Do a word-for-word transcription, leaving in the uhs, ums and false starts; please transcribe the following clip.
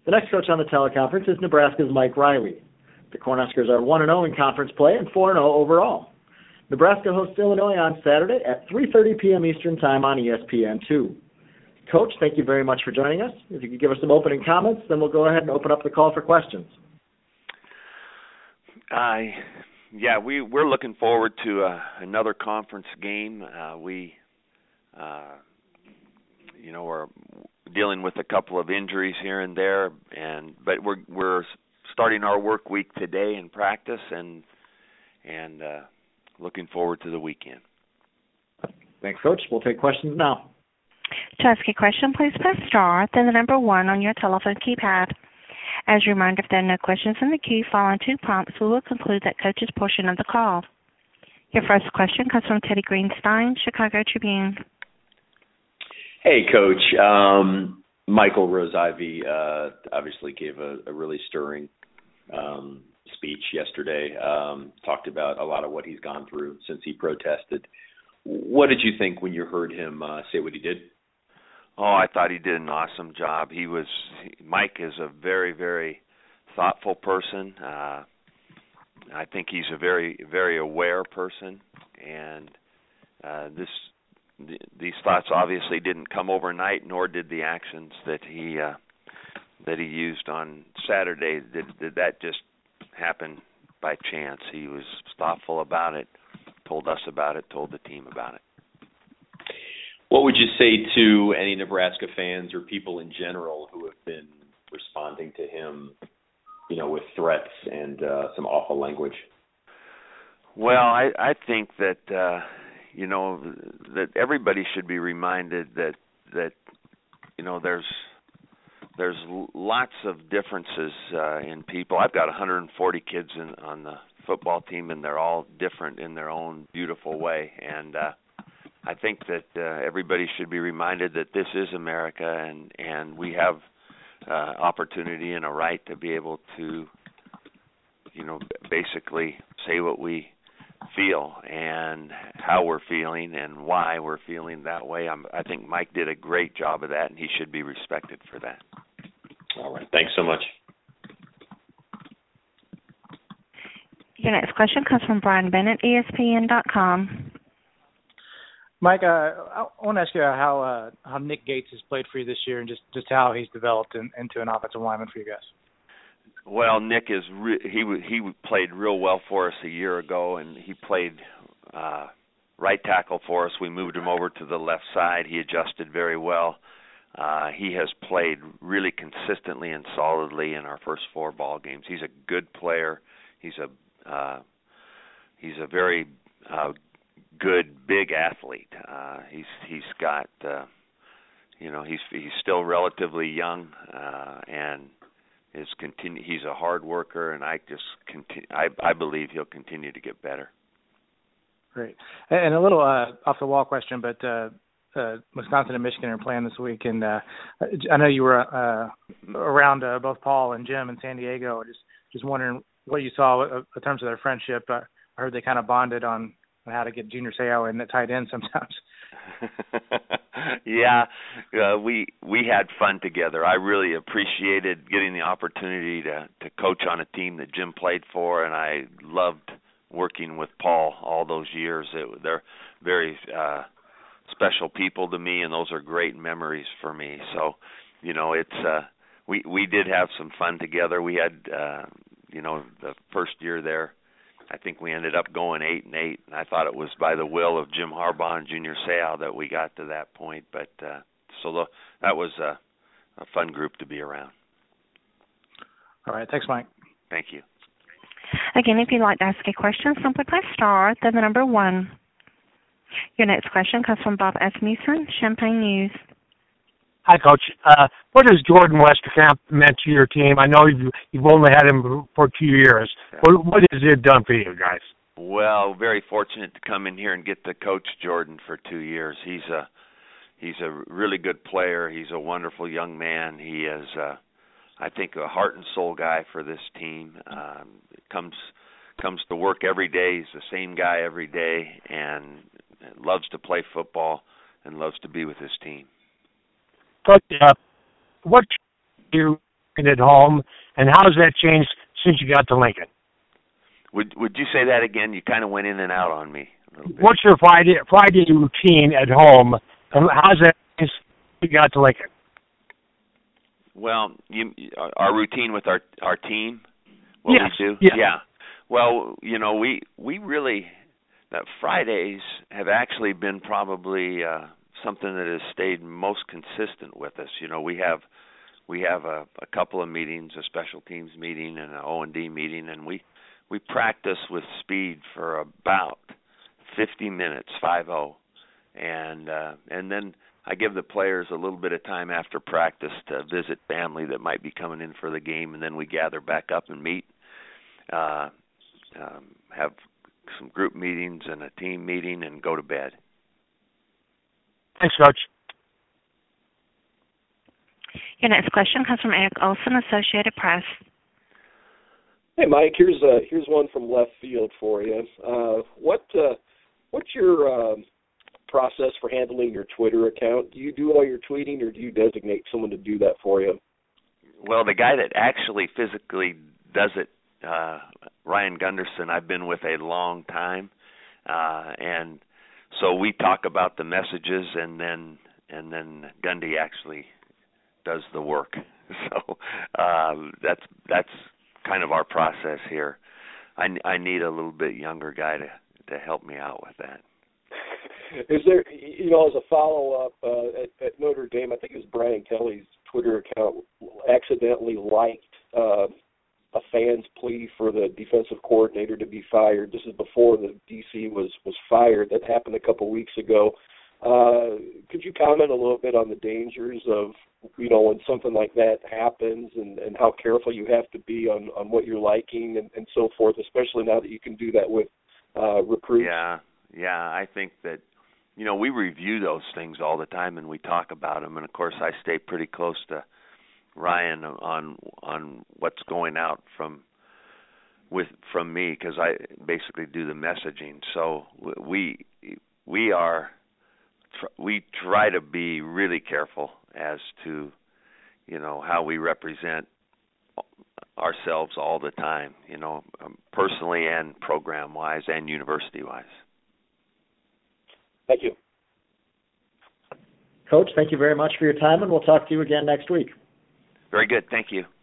The next coach on the teleconference is Nebraska's Mike Riley. The Cornhuskers are one and oh in conference play and four and oh overall. Nebraska hosts Illinois on Saturday at three thirty p.m. Eastern Time on E S P N two. Coach, thank you very much for joining us. If you could give us some opening comments, then we'll go ahead and open up the call for questions. Uh, yeah, we, we're looking forward to uh, another conference game. Uh, we, uh, you know, we're dealing with a couple of injuries here and there, and but we're we're starting our work week today in practice, and and uh, looking forward to the weekend. Thanks, Coach. We'll take questions now. To ask a question, please press star, then the number one on your telephone keypad. As a reminder, if there are no questions in the queue following two prompts, we will conclude that coach's portion of the call. Your first question comes from Teddy Greenstein, Chicago Tribune. Hey, Coach. Um, Michael Rose-Ivy uh, obviously gave a, a really stirring um, speech yesterday, um, talked about a lot of what he's gone through since he protested. What did you think when you heard him uh, say what he did? Oh, I thought he did an awesome job. He was Mike is a very, very thoughtful person. Uh, I think he's a very, very aware person, and uh, this th- these thoughts obviously didn't come overnight, nor did the actions that he uh, that he used on Saturday. Did, did that just happen by chance? He was thoughtful about it, told us about it, told the team about it. What would you say to any Nebraska fans or people in general who have been responding to him, you know, with threats and uh, some awful language? Well, I, I think that, uh, you know, that everybody should be reminded that, that you know, there's there's lots of differences uh, in people. I've got one hundred forty kids in, on the football team, and they're all different in their own beautiful way. And uh, I think that uh, everybody should be reminded that this is America, and, and we have uh, opportunity and a right to be able to, you know, basically say what we feel and how we're feeling and why we're feeling that way. I'm, I think Mike did a great job of that, and he should be respected for that. All right. Thanks so much. Your next question comes from Brian Bennett, E S P N dot com. Mike, uh, I want to ask you how uh, how Nick Gates has played for you this year, and just, just how he's developed in, into an offensive lineman for you guys. Well, Nick is re- he he played real well for us a year ago, and he played uh, right tackle for us. We moved him over to the left side. He adjusted very well. Uh, he has played really consistently and solidly in our first four ball games. He's a good player. He's a uh, he's a very uh, good big athlete. Uh, he's he's got uh, you know he's he's still relatively young uh, and is continue. He's a hard worker, and I just continue. I I believe he'll continue to get better. Great. And a little uh, off the wall question, but uh, uh, Wisconsin and Michigan are playing this week, and uh, I know you were uh, around uh, both Paul and Jim in San Diego. Just just wondering what you saw in terms of their friendship. Uh, I heard they kind of bonded on how to get Junior Seau in the tight end sometimes. yeah, uh, we we had fun together. I really appreciated getting the opportunity to, to coach on a team that Jim played for, and I loved working with Paul all those years. It, they're very uh, special people to me, and those are great memories for me. So, you know, it's uh, we we did have some fun together. We had, uh, you know, the first year there, I think we ended up going eight and eight, and I thought it was by the will of Jim Harbaugh and Junior Seau that we got to that point. But uh, so the, that was a, a fun group to be around. All right, thanks, Mike. Thank you. Again, if you'd like to ask a question, simply press star, then the number one. Your next question comes from Bob Asmussen, Champaign News. Hi, Coach. Uh, what has Jordan Westerkamp meant to your team? I know you've, you've only had him for two years. What, what has it done for you guys? Well, very fortunate to come in here and get to coach Jordan for two years. He's a he's a really good player. He's a wonderful young man. He is, uh, I think, a heart and soul guy for this team. Um, comes comes to work every day. He's the same guy every day, and loves to play football and loves to be with his team. Coach, uh, what you and at home, and how has that changed since you got to Lincoln? Would Would you say that again? You kind of went in and out on me a little bit. What's your Friday Friday routine at home, and how's that changed since you got to Lincoln? Well, you, our routine with our our team, what yes. we do, yes. yeah. Well, you know, we we really that Fridays have actually been probably uh, something that has stayed most consistent with us. You know, we have we have a, a couple of meetings, a special teams meeting and an O and D meeting, and we we practice with speed for about fifty minutes, five oh, and uh, and then I give the players a little bit of time after practice to visit family that might be coming in for the game, and then we gather back up and meet, uh, um, have some group meetings and a team meeting, and go to bed. Thanks, Coach. Your next question comes from Eric Olson, Associated Press. Hey, Mike. Here's uh, here's one from left field for you. Uh, what uh, what's your uh, process for handling your Twitter account? Do you do all your tweeting, or do you designate someone to do that for you? Well, the guy that actually physically does it, uh, Ryan Gunderson, I've been with a long time, uh, and so we talk about the messages, and then and then Gundy actually does the work. So uh, that's that's kind of our process here. I, I need a little bit younger guy to, to help me out with that. Is there, you know, as a follow-up, uh, at, at Notre Dame, I think it was Brian Kelly's Twitter account accidentally liked uh, a fan's plea for the defensive coordinator to be fired. This is before the D C was, was fired. That happened a couple weeks ago. Uh, could you comment a little bit on the dangers of, you know, when something like that happens, and, and how careful you have to be on, on what you're liking and, and so forth, especially now that you can do that with uh, recruits? Yeah, yeah, I think that, you know, we review those things all the time and we talk about them, and of course I stay pretty close to Ryan on on what's going out from with from me, because I basically do the messaging. So we we are we try to be really careful as to, you know, how we represent ourselves all the time, you know, personally and program-wise and university-wise. Thank you. Coach, thank you very much for your time, and we'll talk to you again next week. Very good. Thank you.